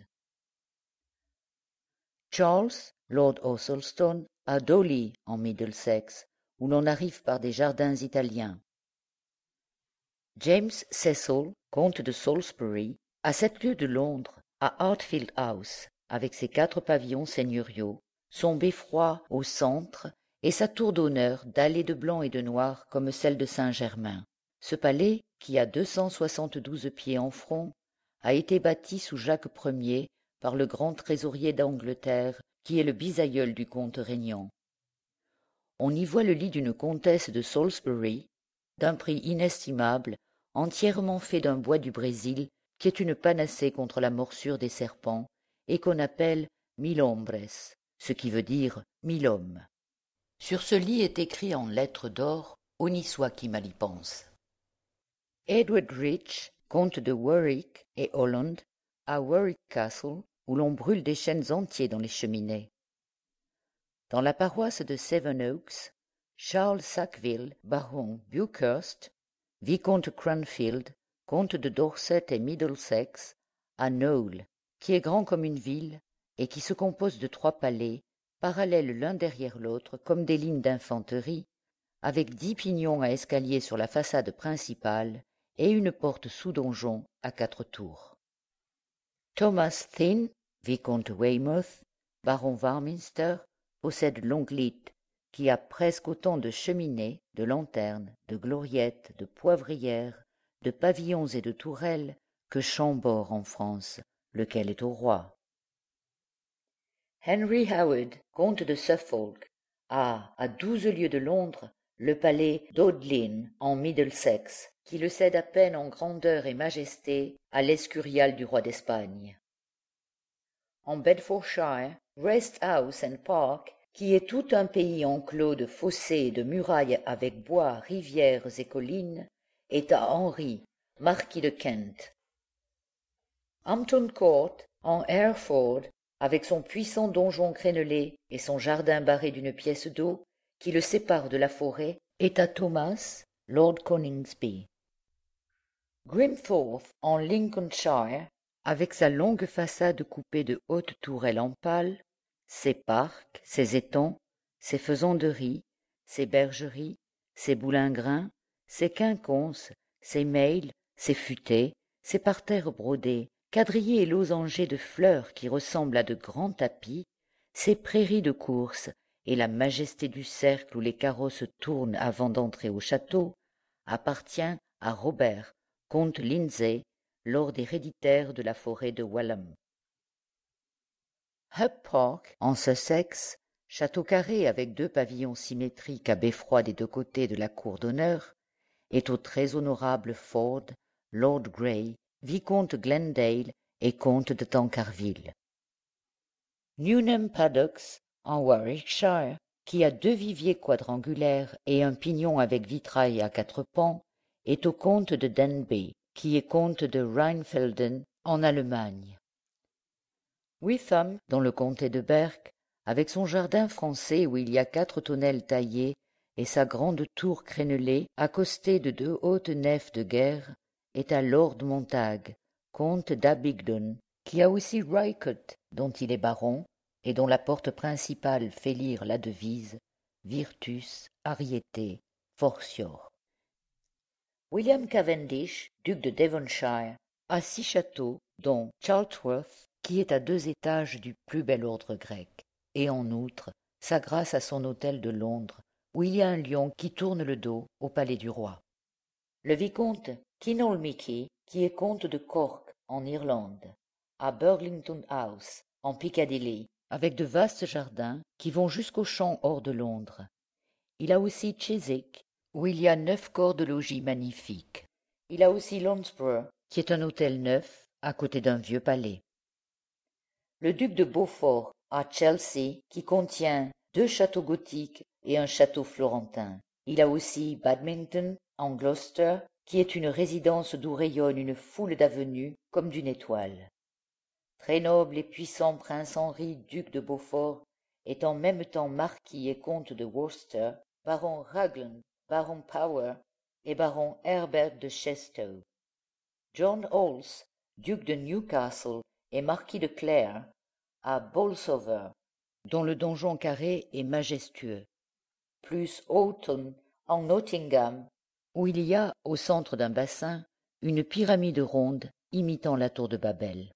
Charles, Lord Ossulstone, à Dowley, en Middlesex, où l'on arrive par des jardins italiens. James Cecil, comte de Salisbury, à 7 lieues de Londres, à Hartfield House, avec ses 4 pavillons seigneuriaux, son beffroi au centre et sa tour d'honneur dallée de blanc et de noir comme celle de Saint-Germain. Ce palais, qui a 272 pieds en front, a été bâti sous Jacques Ier par le grand trésorier d'Angleterre, qui est le bisaïeul du comte régnant. On y voit le lit d'une comtesse de Salisbury, d'un prix inestimable, entièrement fait d'un bois du Brésil, qui est une panacée contre la morsure des serpents, et qu'on appelle milombres, ce qui veut dire 1000 hommes. Sur ce lit est écrit en lettres d'or « Honi soit qui mal y pense ». Edward Rich, comte de Warwick et Holland, à Warwick Castle, où l'on brûle des chênes entiers dans les cheminées. Dans la paroisse de Sevenoaks, Charles Sackville, baron Buckhurst, vicomte Cranfield, comte de Dorset et Middlesex, à Knowle, qui est grand comme une ville et qui se compose de 3 palais, parallèles l'un derrière l'autre comme des lignes d'infanterie, avec 10 pignons à escalier sur la façade principale et une porte sous donjon à 4 tours. Thomas Thynne, vicomte Weymouth, baron Warminster, possède Longleat, qui a presque autant de cheminées, de lanternes, de gloriettes, de poivrières, de pavillons et de tourelles que Chambord en France, lequel est au roi. Henry Howard, comte de Suffolk, a, à 12 lieues de Londres, le palais d'Audlin en Middlesex, qui le cède à peine en grandeur et majesté à l'escurial du roi d'Espagne. En Bedfordshire, Rest House and Park, qui est tout un pays enclos de fossés et de murailles avec bois, rivières et collines, est à Henry, marquis de Kent. Hampton Court, en Hereford, avec son puissant donjon crénelé et son jardin barré d'une pièce d'eau qui le sépare de la forêt, est à Thomas, Lord Coningsby. Grimthorpe, en Lincolnshire, avec sa longue façade coupée de hautes tourelles en pal, ses parcs, ses étangs, ses faisanderies, ses bergeries, ses boulingrins, ses quinconces, ses mails, ses futaies, ses parterres brodés, quadrillés et losangés de fleurs qui ressemblent à de grands tapis, ses prairies de course et la majesté du cercle où les carrosses tournent avant d'entrer au château, appartient à Robert, comte Lindsay, lord héréditaire de la forêt de Walham. Hub Park, en Sussex, château carré avec 2 pavillons symétriques à beffroi des 2 côtés de la cour d'honneur, est au très honorable Ford, Lord Grey, vicomte Glendale et comte de Tancarville. Newnham Paddocks, en Warwickshire, qui a 2 viviers quadrangulaires et un pignon avec vitrail à 4 pans, est au comte de Denbigh, qui est comte de Rheinfelden, en Allemagne. Witham, dans le comté de Berck, avec son jardin français où il y a 4 tonnelles taillées et sa grande tour crénelée, accostée de 2 hautes nefs de guerre, est à Lord Montague, comte d'Abingdon, qui a aussi Rycote, dont il est baron, et dont la porte principale fait lire la devise Virtus, Ariete, Fortior. William Cavendish, duc de Devonshire, a 6 châteaux, dont Charlesworth, qui est à 2 étages du plus bel ordre grec, et en outre, sa grâce à son hôtel de Londres, où il y a un lion qui tourne le dos au palais du roi. Le vicomte Kinalmickey, qui est comte de Cork, en Irlande, à Burlington House, en Piccadilly, avec de vastes jardins qui vont jusqu'aux champs hors de Londres. Il a aussi Chiswick, où il y a 9 corps de logis magnifiques. Il a aussi Loughborough, qui est un hôtel neuf, à côté d'un vieux palais. Le duc de Beaufort, à Chelsea, qui contient 2 châteaux gothiques et un château florentin. Il a aussi Badminton, en Gloucester, qui est une résidence d'où rayonne une foule d'avenues comme d'une étoile. Très noble et puissant prince Henri, duc de Beaufort, est en même temps marquis et comte de Worcester, baron Raglan, baron Power et baron Herbert de Chesteau. John Holles, duc de Newcastle et marquis de Clare, à Bolsover, dont le donjon carré est majestueux, plus Houghton en Nottingham, où il y a, au centre d'un bassin, une pyramide ronde imitant la tour de Babel.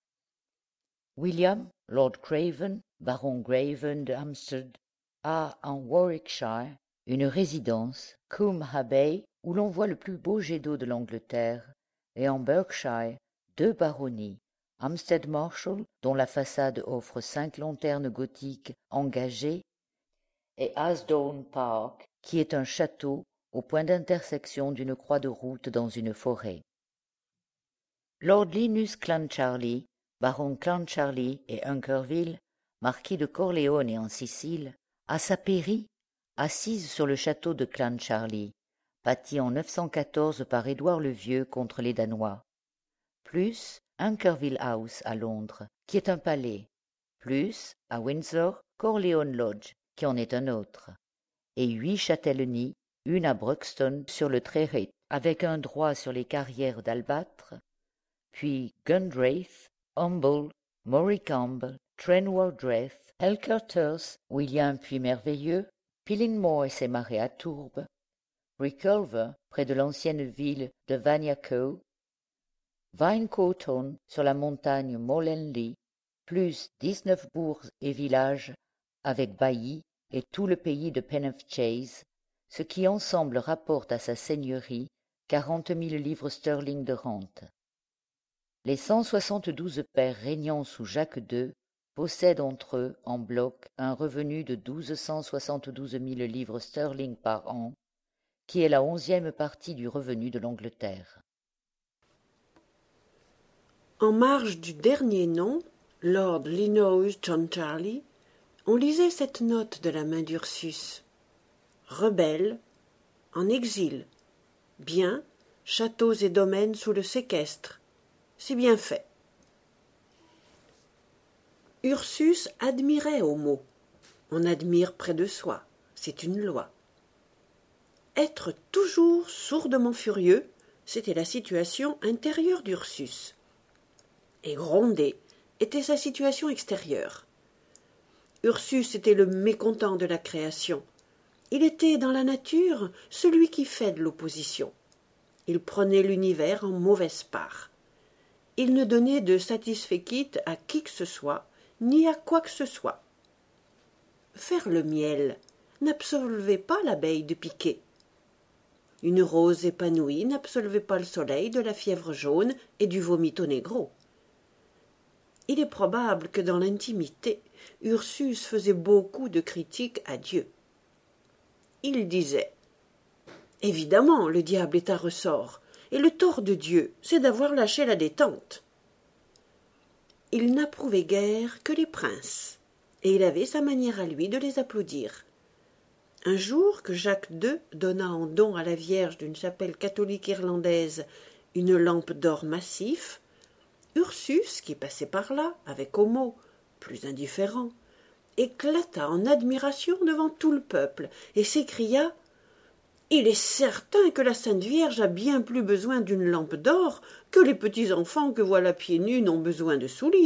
William, Lord Craven, baron Graven de Hampstead, a en Warwickshire une résidence, Coombe Abbey, où l'on voit le plus beau jet d'eau de l'Angleterre, et en Berkshire 2 baronnies, Hampstead Marshall, dont la façade offre 5 lanternes gothiques engagées, et Asdowne Park, qui est un château au point d'intersection d'une croix de route dans une forêt. Lord Linus Clancharlie, baron Clancharlie et Hunkerville, marquis de Corleone en Sicile, a sa pairie assise sur le château de Clancharlie, bâti en 914 par Édouard le Vieux contre les Danois, plus Hunkerville House à Londres, qui est un palais, plus, à Windsor, Corleone Lodge, qui en est un autre, et 8 châtellenies, une à Bruxton sur le Treret, avec un droit sur les carrières d'albâtre, puis Gundraith, Humble, Maury Campbell, Trenwardreath, Helkerters, où il y a un puits merveilleux, Pillinmore et ses marais à tourbes, Reculver, près de l'ancienne ville de Vaniaco, Vinecoton sur la montagne Molenlee, plus 19 bourgs et villages avec baillis et tout le pays de Peneth Chase, ce qui ensemble rapporte à sa seigneurie 40 000 livres sterling de rente. Les 172 pairs régnant sous Jacques II possèdent entre eux, en bloc, un revenu de 1272 000 livres sterling par an, qui est la 11e partie du revenu de l'Angleterre. En marge du dernier nom, Lord Linus Clancharlie, on lisait cette note de la main d'Ursus. Rebelle, en exil, biens, châteaux et domaines sous le séquestre. C'est bien fait. Ursus admirait Homo. On admire près de soi, c'est une loi. Être toujours sourdement furieux, c'était la situation intérieure d'Ursus. Et gronder était sa situation extérieure. Ursus était le mécontent de la création. Il était dans la nature celui qui fait de l'opposition. Il prenait l'univers en mauvaise part. Il ne donnait de satisfecit à qui que ce soit, ni à quoi que ce soit. Faire le miel n'absolvait pas l'abeille de piquer. Une rose épanouie n'absolvait pas le soleil de la fièvre jaune et du vomito negro. Il est probable que dans l'intimité, Ursus faisait beaucoup de critiques à Dieu. Il disait « Évidemment, le diable est à ressort, et le tort de Dieu, c'est d'avoir lâché la détente. » Il n'approuvait guère que les princes, et il avait sa manière à lui de les applaudir. Un jour que Jacques II donna en don à la Vierge d'une chapelle catholique irlandaise une lampe d'or massif, Ursus, qui passait par là, avec Homo, plus indifférent, éclata en admiration devant tout le peuple et s'écria « Il est certain que la Sainte Vierge a bien plus besoin d'une lampe d'or que les petits enfants que voilà pieds nus n'ont besoin de souliers. »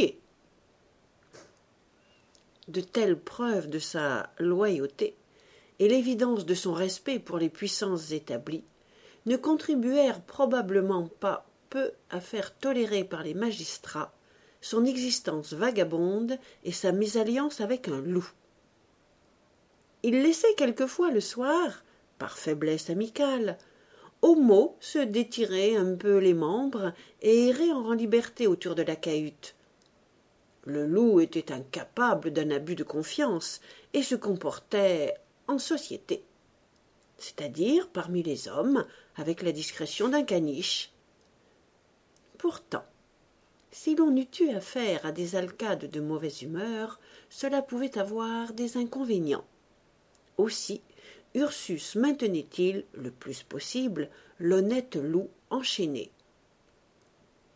De telles preuves de sa loyauté et l'évidence de son respect pour les puissances établies ne contribuèrent probablement pas peu à faire tolérer par les magistrats son existence vagabonde et sa mésalliance avec un loup. Il laissait quelquefois le soir, par faiblesse amicale, Homo se détirer un peu les membres et errer en liberté autour de la cahute. Le loup était incapable d'un abus de confiance et se comportait en société, c'est-à-dire parmi les hommes avec la discrétion d'un caniche. Pourtant, si l'on eût eu affaire à des alcades de mauvaise humeur, cela pouvait avoir des inconvénients. Aussi, Ursus maintenait-il, le plus possible, l'honnête loup enchaîné.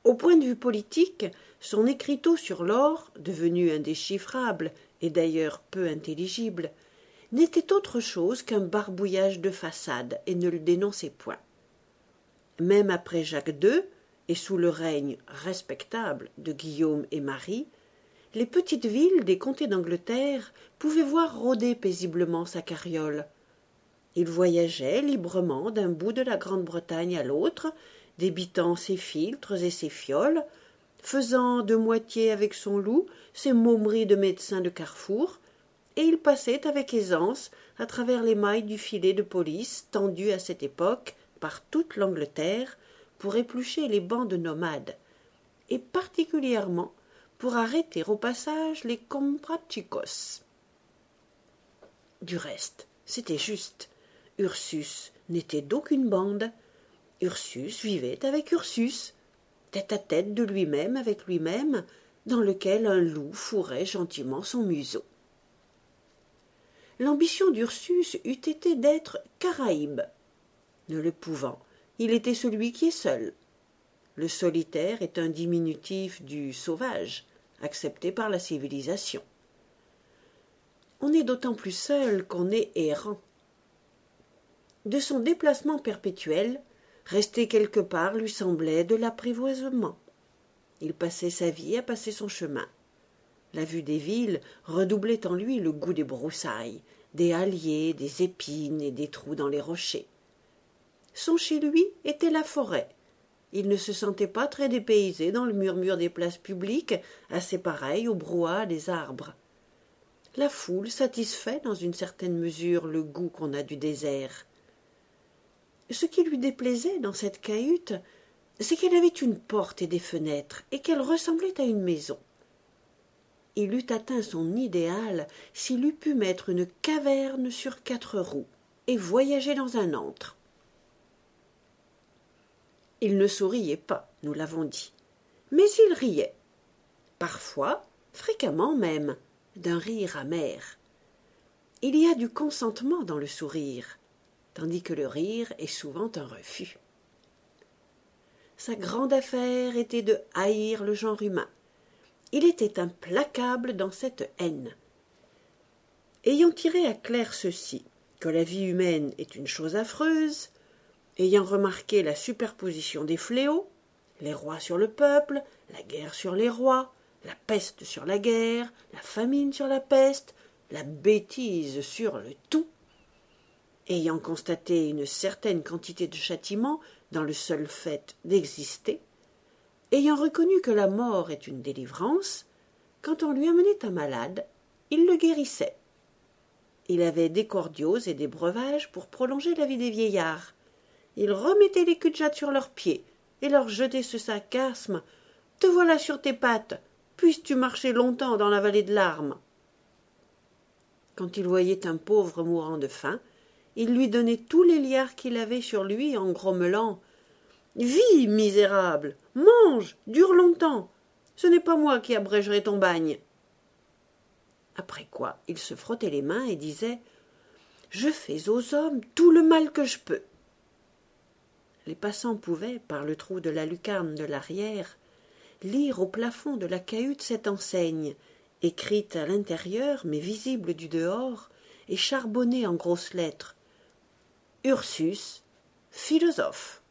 Au point de vue politique, son écriteau sur l'or, devenu indéchiffrable et d'ailleurs peu intelligible, n'était autre chose qu'un barbouillage de façade et ne le dénonçait point. Même après Jacques II, et sous le règne respectable de Guillaume et Marie, les petites villes des comtés d'Angleterre pouvaient voir rôder paisiblement sa carriole. Il voyageait librement d'un bout de la Grande-Bretagne à l'autre, débitant ses philtres et ses fioles, faisant de moitié avec son loup ses momeries de médecin de carrefour, et il passait avec aisance à travers les mailles du filet de police tendu à cette époque par toute l'Angleterre pour éplucher les bancs de nomades, et particulièrement pour arrêter au passage les comprachicos. Du reste, c'était juste. Ursus n'était d'aucune bande. Ursus vivait avec Ursus, tête à tête de lui-même avec lui-même, dans lequel un loup fourrait gentiment son museau. L'ambition d'Ursus eût été d'être Caraïbe. Ne le pouvant, il était celui qui est seul. Le solitaire est un diminutif du sauvage, accepté par la civilisation. On est d'autant plus seul qu'on est errant. De son déplacement perpétuel, rester quelque part lui semblait de l'apprivoisement. Il passait sa vie à passer son chemin. La vue des villes redoublait en lui le goût des broussailles, des halliers, des épines et des trous dans les rochers. Son chez-lui était la forêt. Il ne se sentait pas très dépaysé dans le murmure des places publiques, assez pareil au brouhaha des arbres. La foule satisfait dans une certaine mesure le goût qu'on a du désert. Ce qui lui déplaisait dans cette cahute, c'est qu'elle avait une porte et des fenêtres, et qu'elle ressemblait à une maison. Il eût atteint son idéal s'il eût pu mettre une caverne sur 4 roues et voyager dans un antre. Il ne souriait pas, nous l'avons dit, mais il riait. Parfois, fréquemment même, d'un rire amer. Il y a du consentement dans le sourire, tandis que le rire est souvent un refus. Sa grande affaire était de haïr le genre humain. Il était implacable dans cette haine. Ayant tiré à clair ceci, que la vie humaine est une chose affreuse, ayant remarqué la superposition des fléaux, les rois sur le peuple, la guerre sur les rois, la peste sur la guerre, la famine sur la peste, la bêtise sur le tout, ayant constaté une certaine quantité de châtiment dans le seul fait d'exister, ayant reconnu que la mort est une délivrance, quand on lui amenait un malade, il le guérissait. Il avait des cordiaux et des breuvages pour prolonger la vie des vieillards. Il remettait les cul-de-jatte sur leurs pieds et leur jetait ce sarcasme « Te voilà sur tes pattes, puisses-tu marcher longtemps dans la vallée de larmes ?» Quand il voyait un pauvre mourant de faim, il lui donnait tous les liards qu'il avait sur lui en grommelant « Vis, misérable, mange, dure longtemps, ce n'est pas moi qui abrégerai ton bagne. » Après quoi, il se frottait les mains et disait « Je fais aux hommes tout le mal que je peux. » Les passants pouvaient, par le trou de la lucarne de l'arrière, lire au plafond de la cahute cette enseigne, écrite à l'intérieur mais visible du dehors, et charbonnée en grosses lettres. Ursus, philosophe.